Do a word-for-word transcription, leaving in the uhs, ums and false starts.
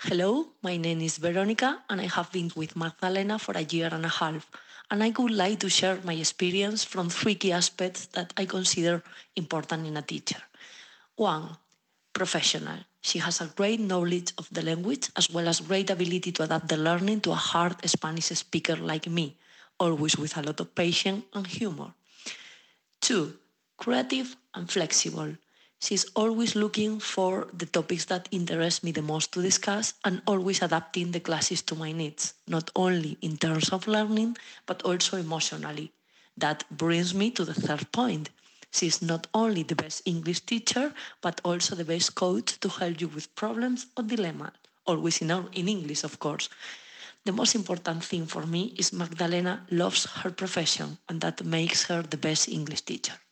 Hello, my name is Veronica and I have been with Magdalena for a year and a half. And I would like to share my experience from three key aspects that I consider important in a teacher. One, professional. She has a great knowledge of the language as well as great ability to adapt the learning to a hard Spanish speaker like me, always with a lot of patience and humor. Two, creative and flexible. She's always looking for the topics that interest me the most to discuss and always adapting the classes to my needs, not only in terms of learning, but also emotionally. That brings me to the third point. She's not only the best English teacher, but also the best coach to help you with problems or dilemmas, always in, in English, of course. The most important thing for me is Magdalena loves her profession, and that makes her the best English teacher.